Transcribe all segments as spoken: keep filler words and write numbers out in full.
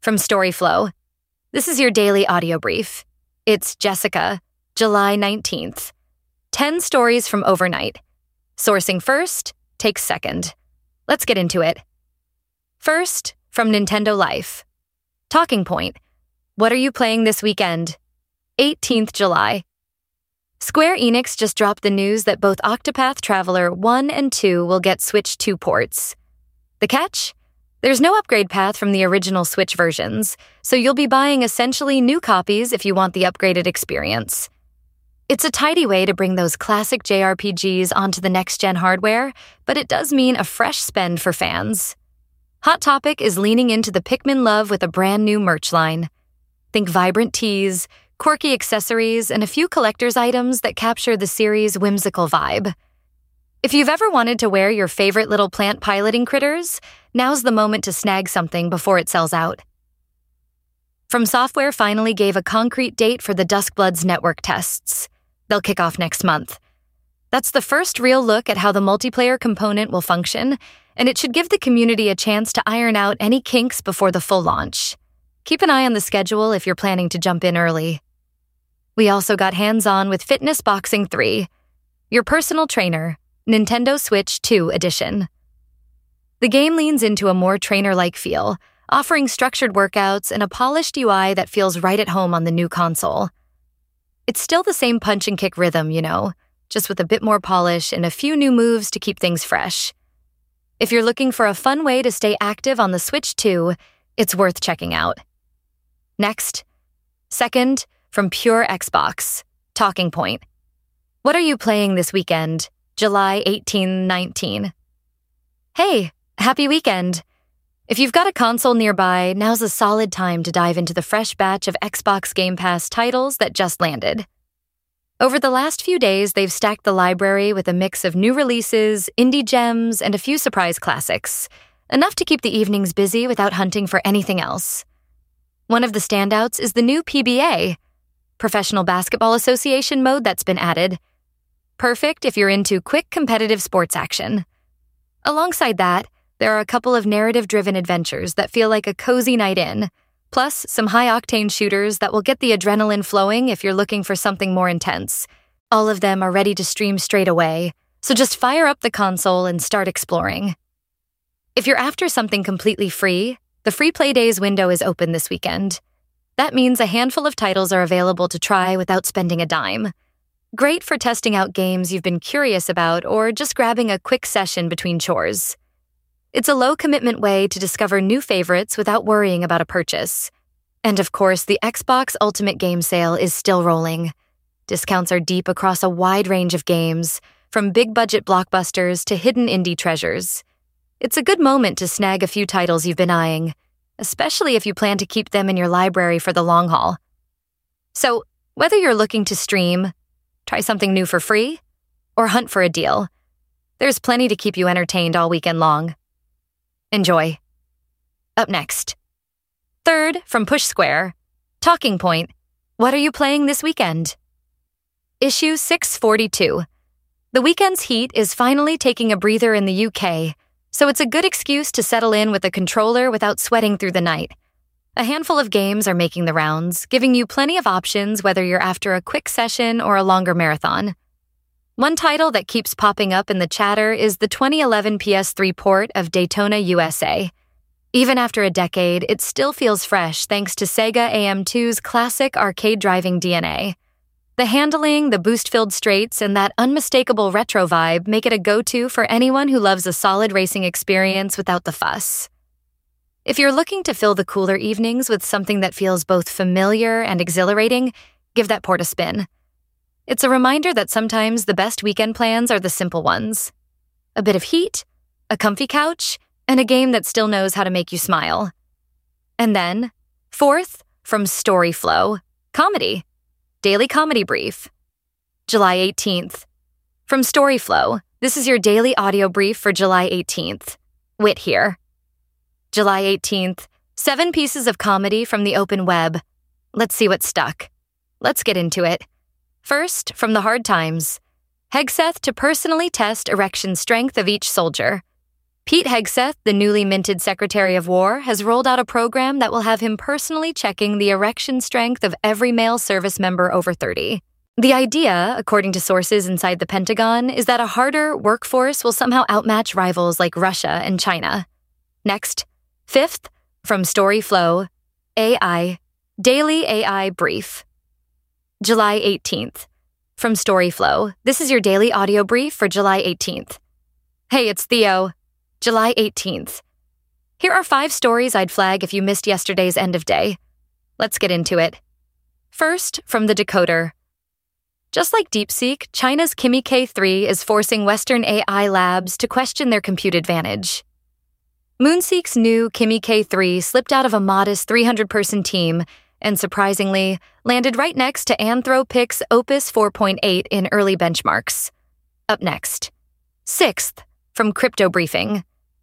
from Storyflow. This is your daily audio brief. It's Jessica, July nineteenth. ten stories from overnight. Sourcing first, takes second. Let's get into it. First, from Nintendo Life. Talking point. What are you playing this weekend? eighteenth July. Square Enix just dropped the news that both Octopath Traveler one and two will get Switch two ports. The catch? There's no upgrade path from the original Switch versions, so you'll be buying essentially new copies if you want the upgraded experience. It's a tidy way to bring those classic J R P Gs onto the next-gen hardware, but it does mean a fresh spend for fans. Hot Topic is leaning into the Pikmin love with a brand new merch line. Think vibrant tees, quirky accessories, and a few collector's items that capture the series' whimsical vibe. If you've ever wanted to wear your favorite little plant piloting critters, now's the moment to snag something before it sells out. From Software finally gave a concrete date for the Duskbloods network tests. They'll kick off next month. That's the first real look at how the multiplayer component will function, and it should give the community a chance to iron out any kinks before the full launch. Keep an eye on the schedule if you're planning to jump in early. We also got hands-on with Fitness Boxing three, your personal trainer, Nintendo Switch two edition. The game leans into a more trainer-like feel, offering structured workouts and a polished U I that feels right at home on the new console. It's still the same punch-and-kick rhythm, you know, just with a bit more polish and a few new moves to keep things fresh. If you're looking for a fun way to stay active on the Switch two, it's worth checking out. Next, second, from Pure Xbox, Talking Point. What are you playing this weekend, July eighteenth nineteen? Hey, happy weekend! If you've got a console nearby, now's a solid time to dive into the fresh batch of Xbox Game Pass titles that just landed. Over the last few days, they've stacked the library with a mix of new releases, indie gems, and a few surprise classics, enough to keep the evenings busy without hunting for anything else. One of the standouts is the new P B A, Professional Basketball Association mode that's been added. Perfect if you're into quick competitive sports action. Alongside that, there are a couple of narrative-driven adventures that feel like a cozy night in, plus some high-octane shooters that will get the adrenaline flowing if you're looking for something more intense. All of them are ready to stream straight away, so just fire up the console and start exploring. If you're after something completely free, the Free Play Days window is open this weekend. That means a handful of titles are available to try without spending a dime. Great for testing out games you've been curious about or just grabbing a quick session between chores. It's a low-commitment way to discover new favorites without worrying about a purchase. And of course, the Xbox Ultimate Game Sale is still rolling. Discounts are deep across a wide range of games, from big-budget blockbusters to hidden indie treasures. It's a good moment to snag a few titles you've been eyeing, especially if you plan to keep them in your library for the long haul. So, whether you're looking to stream, try something new for free, or hunt for a deal, there's plenty to keep you entertained all weekend long. Enjoy. Up next. Third, from Push Square, Talking Point. What are you playing this weekend? Issue six forty-two. The weekend's heat is finally taking a breather in the U K, so it's a good excuse to settle in with a controller without sweating through the night. A handful of games are making the rounds, giving you plenty of options whether you're after a quick session or a longer marathon. One title that keeps popping up in the chatter is the twenty eleven P S three port of Daytona U S A. Even after a decade, it still feels fresh thanks to Sega A M two's classic arcade driving D N A. The handling, the boost-filled straights, and that unmistakable retro vibe make it a go-to for anyone who loves a solid racing experience without the fuss. If you're looking to fill the cooler evenings with something that feels both familiar and exhilarating, give that port a spin. It's a reminder that sometimes the best weekend plans are the simple ones. A bit of heat, a comfy couch, and a game that still knows how to make you smile. And then, fourth, from Storyflow, Comedy. Daily Comedy Brief. July eighteenth. From Storyflow, this is your daily audio brief for July eighteenth. Whit here. July eighteenth. Seven pieces of comedy from the open web. Let's see what stuck. Let's get into it. First, from the Hard Times. Hegseth to personally test erection strength of each soldier. Pete Hegseth, the newly minted Secretary of War, has rolled out a program that will have him personally checking the erection strength of every male service member over thirty. The idea, according to sources inside the Pentagon, is that a harder workforce will somehow outmatch rivals like Russia and China. Next, fifth, from Storyflow, A I, Daily A I Brief. July eighteenth. From Storyflow, this is your daily audio brief for July eighteenth. Hey, it's Theo. July eighteenth. Here are five stories I'd flag if you missed yesterday's end of day. Let's get into it. First, from The Decoder. Just like DeepSeek, China's Kimi K three is forcing Western A I labs to question their compute advantage. Moonseek's new Kimi K three slipped out of a modest three hundred person team and, surprisingly, landed right next to Anthropic's Opus four point eight in early benchmarks. Up next. Sixth, from Crypto Briefing.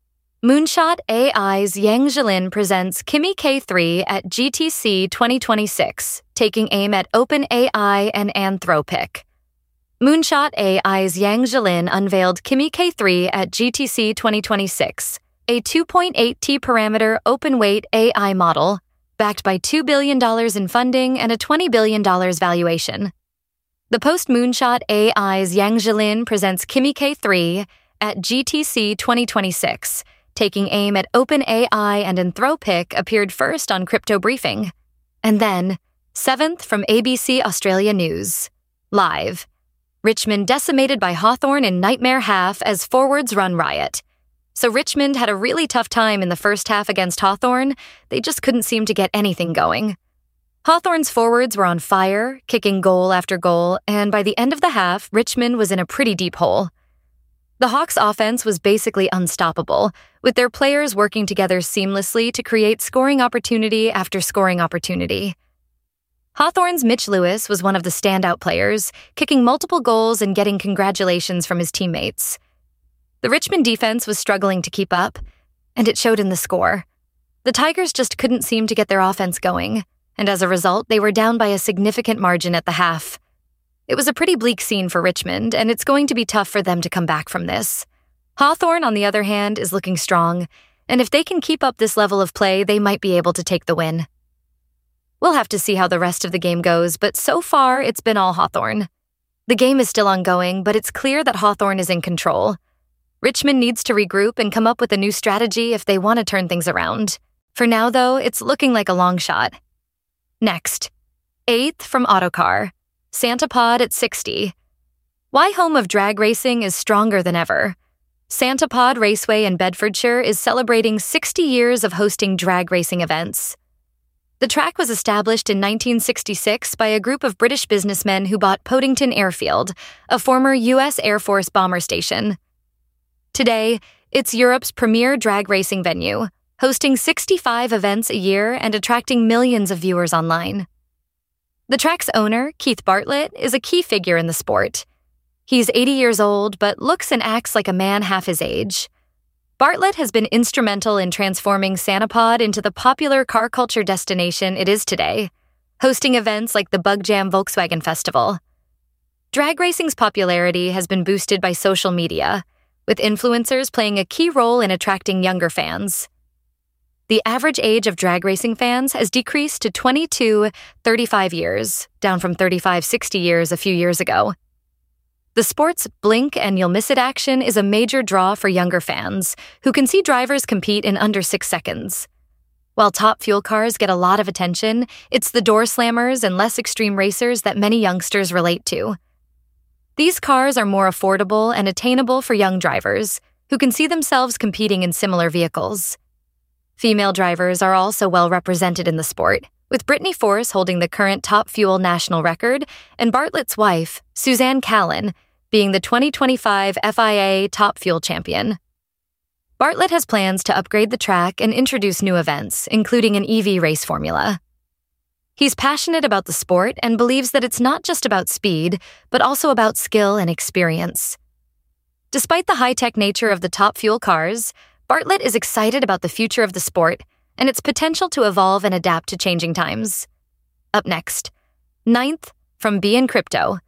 Moonshot A I's Yang Zhilin presents Kimi K three at G T C twenty twenty-six, taking aim at OpenAI and Anthropic. Moonshot A I's Yang Zhilin unveiled Kimi K three at G T C twenty twenty-six, a two point eight T-parameter open-weight A I model, backed by two billion dollars in funding and a twenty billion dollars valuation. The post-Moonshot A I's Yang Zhilin presents Kimi K three at G T C twenty twenty-six, taking aim at OpenAI and Anthropic appeared first on Crypto Briefing. And then, seventh from A B C Australia News. Live. Richmond decimated by Hawthorn in nightmare half as forwards run riot. So Richmond had a really tough time in the first half against Hawthorn. They just couldn't seem to get anything going. Hawthorn's forwards were on fire, kicking goal after goal, and by the end of the half, Richmond was in a pretty deep hole. The Hawks' offense was basically unstoppable, with their players working together seamlessly to create scoring opportunity after scoring opportunity. Hawthorn's Mitch Lewis was one of the standout players, kicking multiple goals and getting congratulations from his teammates. The Richmond defense was struggling to keep up, and it showed in the score. The Tigers just couldn't seem to get their offense going, and as a result, they were down by a significant margin at the half. It was a pretty bleak scene for Richmond, and it's going to be tough for them to come back from this. Hawthorn, on the other hand, is looking strong, and if they can keep up this level of play, they might be able to take the win. We'll have to see how the rest of the game goes, but so far, it's been all Hawthorn. The game is still ongoing, but it's clear that Hawthorn is in control. Richmond needs to regroup and come up with a new strategy if they want to turn things around. For now, though, it's looking like a long shot. Next. Eighth from Autocar. Santapod at sixty. Why home of drag racing is stronger than ever. Santapod Raceway in Bedfordshire is celebrating sixty years of hosting drag racing events. The track was established in nineteen sixty-six by a group of British businessmen who bought Podington Airfield, a former U S Air Force bomber station. Today, it's Europe's premier drag racing venue, hosting sixty-five events a year and attracting millions of viewers online. The track's owner, Keith Bartlett, is a key figure in the sport. He's eighty years old, but looks and acts like a man half his age. Bartlett has been instrumental in transforming Santapod into the popular car culture destination it is today, hosting events like the Bug Jam Volkswagen Festival. Drag racing's popularity has been boosted by social media, with influencers playing a key role in attracting younger fans. The average age of drag racing fans has decreased to twenty-two, thirty-five years, down from thirty-five, sixty years a few years ago. The sport's blink and you'll miss it action is a major draw for younger fans, who can see drivers compete in under six seconds. While top fuel cars get a lot of attention, it's the door slammers and less extreme racers that many youngsters relate to. These cars are more affordable and attainable for young drivers, who can see themselves competing in similar vehicles. Female drivers are also well represented in the sport, with Brittany Force holding the current top fuel national record and Bartlett's wife, Suzanne Callan, being the twenty twenty-five F I A Top Fuel Champion. Bartlett has plans to upgrade the track and introduce new events, including an E V race formula. He's passionate about the sport and believes that it's not just about speed, but also about skill and experience. Despite the high-tech nature of the top fuel cars, Bartlett is excited about the future of the sport and its potential to evolve and adapt to changing times. Up next, ninth, from B N Crypto.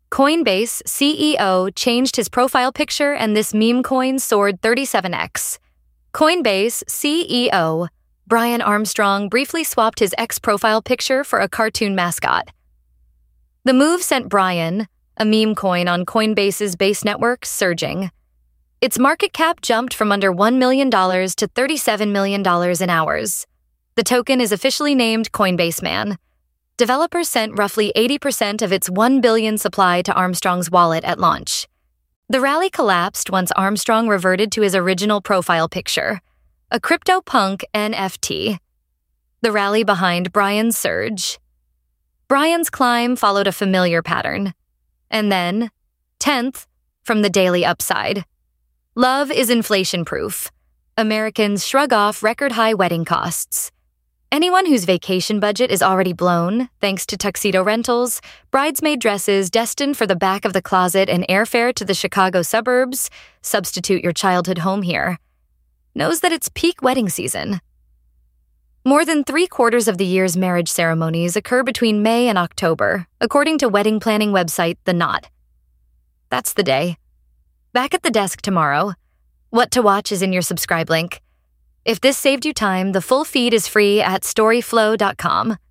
Coinbase C E O changed his profile picture and this meme coin soared thirty-seven x. Coinbase C E O Brian Armstrong briefly swapped his ex-profile picture for a cartoon mascot. The move sent Brian, a meme coin on Coinbase's base network, surging. Its market cap jumped from under one million dollars to thirty-seven million dollars in hours. The token is officially named Coinbase Man. Developers sent roughly eighty percent of its one billion dollars supply to Armstrong's wallet at launch. The rally collapsed once Armstrong reverted to his original profile picture, a CryptoPunk N F T. The rally behind Brian's surge. Brian's climb followed a familiar pattern. And then, tenth, from the Daily Upside. Love is inflation-proof. Americans shrug off record-high wedding costs. Anyone whose vacation budget is already blown, thanks to tuxedo rentals, bridesmaid dresses destined for the back of the closet and airfare to the Chicago suburbs, substitute your childhood home here, knows that it's peak wedding season. More than three-quarters of the year's marriage ceremonies occur between May and October, according to wedding planning website The Knot. That's the day. Back at the desk tomorrow. What to watch is in your subscribe link. If this saved you time, the full feed is free at storyflow dot com.